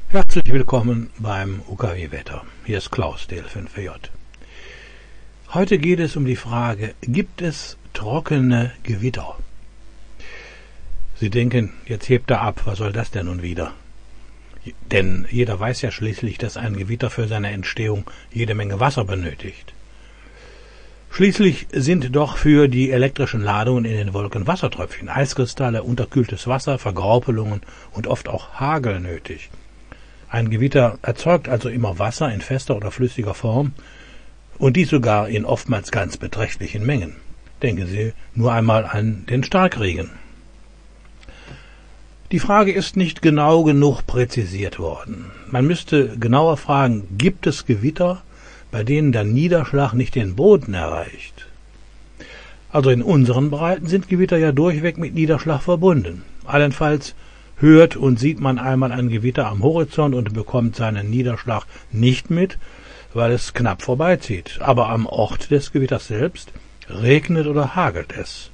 Herzlich willkommen beim UKW-Wetter. Hier ist Klaus, DL5VJ. Heute geht es um die Frage, gibt es trockene Gewitter? Sie denken, jetzt hebt er ab, was soll das denn nun wieder? Denn jeder weiß ja schließlich, dass ein Gewitter für seine Entstehung jede Menge Wasser benötigt. Schließlich sind doch für die elektrischen Ladungen in den Wolken Wassertröpfchen, Eiskristalle, unterkühltes Wasser, Vergraupelungen und oft auch Hagel nötig. Ein Gewitter erzeugt also immer Wasser in fester oder flüssiger Form und dies sogar in oftmals ganz beträchtlichen Mengen. Denken Sie nur einmal an den Starkregen. Die Frage ist nicht genau genug präzisiert worden. Man müsste genauer fragen, gibt es Gewitter, bei denen der Niederschlag nicht den Boden erreicht? Also in unseren Breiten sind Gewitter ja durchweg mit Niederschlag verbunden. Allenfalls hört und sieht man einmal ein Gewitter am Horizont und bekommt seinen Niederschlag nicht mit, weil es knapp vorbeizieht. Aber am Ort des Gewitters selbst regnet oder hagelt es.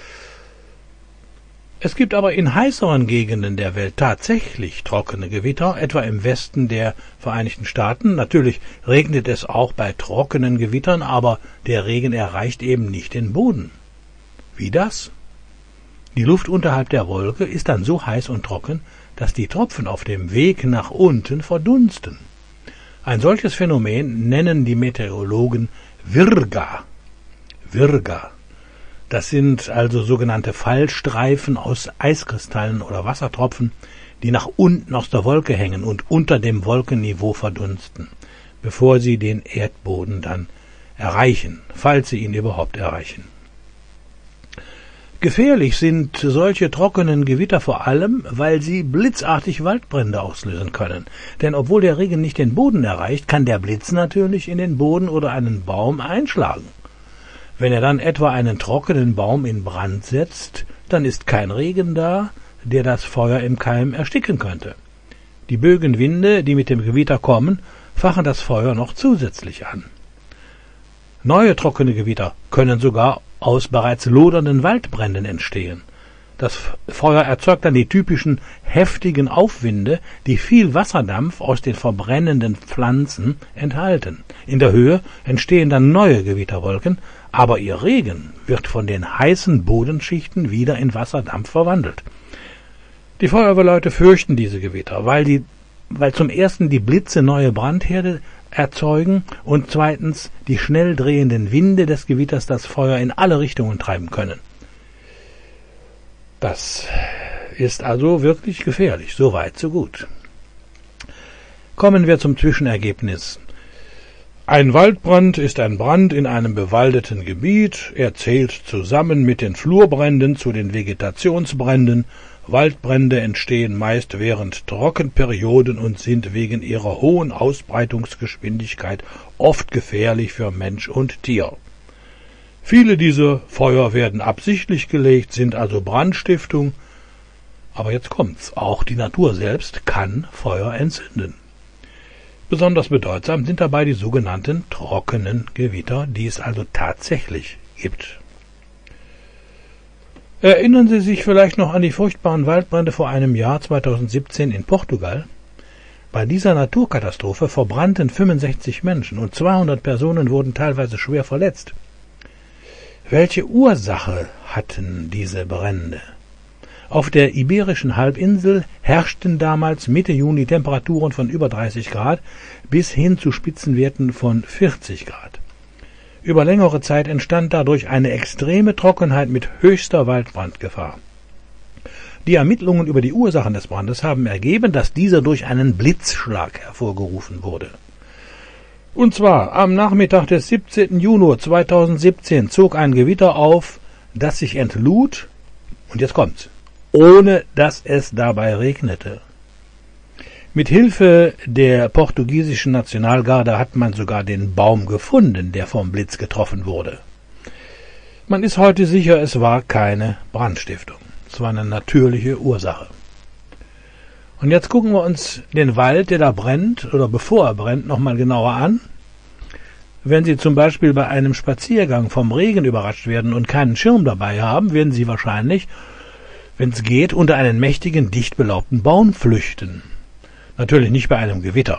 Es gibt aber in heißeren Gegenden der Welt tatsächlich trockene Gewitter, etwa im Westen der Vereinigten Staaten. Natürlich regnet es auch bei trockenen Gewittern, aber der Regen erreicht eben nicht den Boden. Wie das? Die Luft unterhalb der Wolke ist dann so heiß und trocken, dass die Tropfen auf dem Weg nach unten verdunsten. Ein solches Phänomen nennen die Meteorologen Virga. Virga. Das sind also sogenannte Fallstreifen aus Eiskristallen oder Wassertropfen, die nach unten aus der Wolke hängen und unter dem Wolkenniveau verdunsten, bevor sie den Erdboden dann erreichen, falls sie ihn überhaupt erreichen. Gefährlich sind solche trockenen Gewitter vor allem, weil sie blitzartig Waldbrände auslösen können. Denn obwohl der Regen nicht den Boden erreicht, kann der Blitz natürlich in den Boden oder einen Baum einschlagen. Wenn er dann etwa einen trockenen Baum in Brand setzt, dann ist kein Regen da, der das Feuer im Keim ersticken könnte. Die Bögenwinde, die mit dem Gewitter kommen, fachen das Feuer noch zusätzlich an. Neue trockene Gewitter können sogar aus bereits lodernden Waldbränden entstehen. Das Feuer erzeugt dann die typischen heftigen Aufwinde, die viel Wasserdampf aus den verbrennenden Pflanzen enthalten. In der Höhe entstehen dann neue Gewitterwolken, aber ihr Regen wird von den heißen Bodenschichten wieder in Wasserdampf verwandelt. Die Feuerwehrleute fürchten diese Gewitter, weil zum ersten die Blitze neue Brandherde erzeugen und zweitens die schnell drehenden Winde des Gewitters das Feuer in alle Richtungen treiben können. Das ist also wirklich gefährlich, so weit, so gut. Kommen wir zum Zwischenergebnis. Ein Waldbrand ist ein Brand in einem bewaldeten Gebiet. Er zählt zusammen mit den Flurbränden zu den Vegetationsbränden. Waldbrände entstehen meist während Trockenperioden und sind wegen ihrer hohen Ausbreitungsgeschwindigkeit oft gefährlich für Mensch und Tier. Viele dieser Feuer werden absichtlich gelegt, sind also Brandstiftung. Aber jetzt kommt's, auch die Natur selbst kann Feuer entzünden. Besonders bedeutsam sind dabei die sogenannten trockenen Gewitter, die es also tatsächlich gibt. Erinnern Sie sich vielleicht noch an die furchtbaren Waldbrände vor einem Jahr 2017 in Portugal? Bei dieser Naturkatastrophe verbrannten 65 Menschen und 200 Personen wurden teilweise schwer verletzt. Welche Ursache hatten diese Brände? Auf der Iberischen Halbinsel herrschten damals Mitte Juni Temperaturen von über 30 Grad bis hin zu Spitzenwerten von 40 Grad. Über längere Zeit entstand dadurch eine extreme Trockenheit mit höchster Waldbrandgefahr. Die Ermittlungen über die Ursachen des Brandes haben ergeben, dass dieser durch einen Blitzschlag hervorgerufen wurde. Und zwar am Nachmittag des 17. Juni 2017 zog ein Gewitter auf, das sich entlud, und jetzt kommt's, ohne dass es dabei regnete. Mit Hilfe der portugiesischen Nationalgarde hat man sogar den Baum gefunden, der vom Blitz getroffen wurde. Man ist heute sicher, es war keine Brandstiftung. Es war eine natürliche Ursache. Und jetzt gucken wir uns den Wald, der da brennt, oder bevor er brennt, nochmal genauer an. Wenn Sie zum Beispiel bei einem Spaziergang vom Regen überrascht werden und keinen Schirm dabei haben, werden Sie wahrscheinlich, wenn es geht, unter einen mächtigen, dicht belaubten Baum flüchten. Natürlich nicht bei einem Gewitter.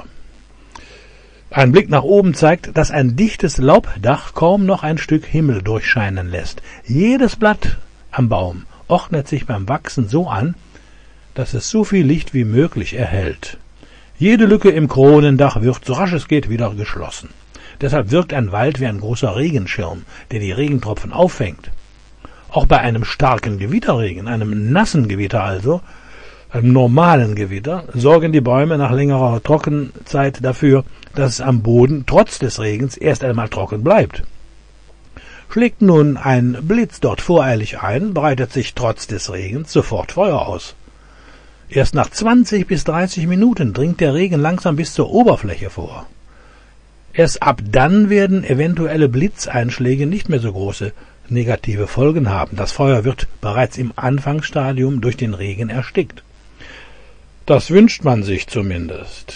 Ein Blick nach oben zeigt, dass ein dichtes Laubdach kaum noch ein Stück Himmel durchscheinen lässt. Jedes Blatt am Baum ordnet sich beim Wachsen so an, dass es so viel Licht wie möglich erhält. Jede Lücke im Kronendach wird, so rasch es geht, wieder geschlossen. Deshalb wirkt ein Wald wie ein großer Regenschirm, der die Regentropfen auffängt. Auch bei einem starken Gewitterregen, einem nassen Gewitter also, einem normalen Gewitter, sorgen die Bäume nach längerer Trockenzeit dafür, dass es am Boden trotz des Regens erst einmal trocken bleibt. Schlägt nun ein Blitz dort voreilig ein, breitet sich trotz des Regens sofort Feuer aus. Erst nach 20 bis 30 Minuten dringt der Regen langsam bis zur Oberfläche vor. Erst ab dann werden eventuelle Blitzeinschläge nicht mehr so große negative Folgen haben. Das Feuer wird bereits im Anfangsstadium durch den Regen erstickt. Das wünscht man sich zumindest.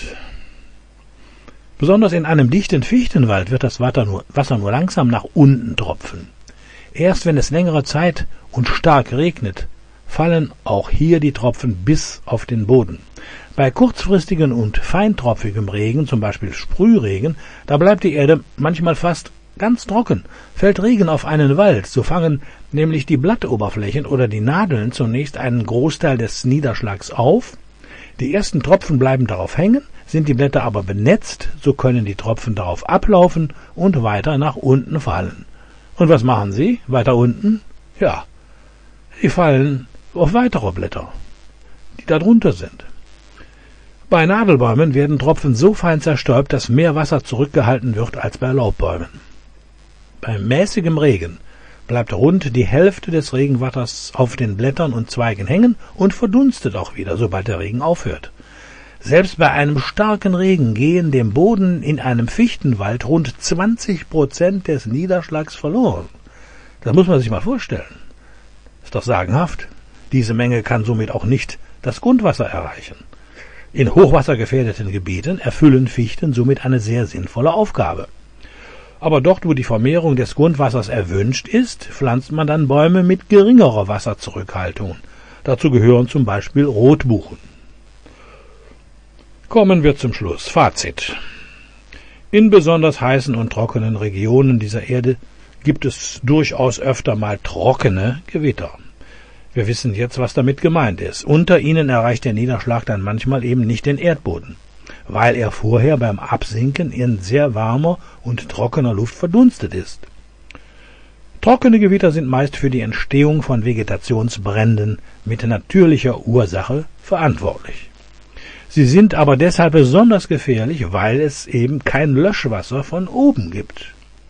Besonders in einem dichten Fichtenwald wird das Wasser nur langsam nach unten tropfen. Erst wenn es längere Zeit und stark regnet, fallen auch hier die Tropfen bis auf den Boden. Bei kurzfristigem und feintropfigem Regen, zum Beispiel Sprühregen, da bleibt die Erde manchmal fast ganz trocken. Fällt Regen auf einen Wald, so fangen nämlich die Blattoberflächen oder die Nadeln zunächst einen Großteil des Niederschlags auf. Die ersten Tropfen bleiben darauf hängen, sind die Blätter aber benetzt, so können die Tropfen darauf ablaufen und weiter nach unten fallen. Und was machen sie weiter unten? Ja, sie fallen auf weitere Blätter, die da drunter sind. Bei Nadelbäumen werden Tropfen so fein zerstäubt, dass mehr Wasser zurückgehalten wird als bei Laubbäumen. Bei mäßigem Regen bleibt rund die Hälfte des Regenwassers auf den Blättern und Zweigen hängen und verdunstet auch wieder, sobald der Regen aufhört. Selbst bei einem starken Regen gehen dem Boden in einem Fichtenwald rund 20% des Niederschlags verloren. Das muss man sich mal vorstellen. Ist doch sagenhaft. Diese Menge kann somit auch nicht das Grundwasser erreichen. In hochwassergefährdeten Gebieten erfüllen Fichten somit eine sehr sinnvolle Aufgabe. Aber dort, wo die Vermehrung des Grundwassers erwünscht ist, pflanzt man dann Bäume mit geringerer Wasserzurückhaltung. Dazu gehören zum Beispiel Rotbuchen. Kommen wir zum Schluss. Fazit. In besonders heißen und trockenen Regionen dieser Erde gibt es durchaus öfter mal trockene Gewitter. Wir wissen jetzt, was damit gemeint ist. Unter ihnen erreicht der Niederschlag dann manchmal eben nicht den Erdboden, weil er vorher beim Absinken in sehr warmer und trockener Luft verdunstet ist. Trockene Gewitter sind meist für die Entstehung von Vegetationsbränden mit natürlicher Ursache verantwortlich. Sie sind aber deshalb besonders gefährlich, weil es eben kein Löschwasser von oben gibt.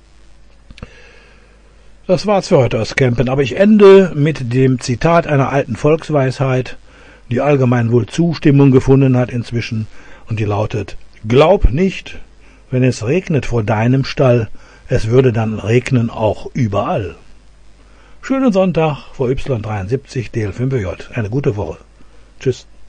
Das war's für heute aus Kempen, aber ich ende mit dem Zitat einer alten Volksweisheit, die allgemein wohl Zustimmung gefunden hat inzwischen, und die lautet: Glaub nicht, wenn es regnet vor deinem Stall, es würde dann regnen auch überall. Schönen Sonntag vor Y73 DL5J. Eine gute Woche. Tschüss.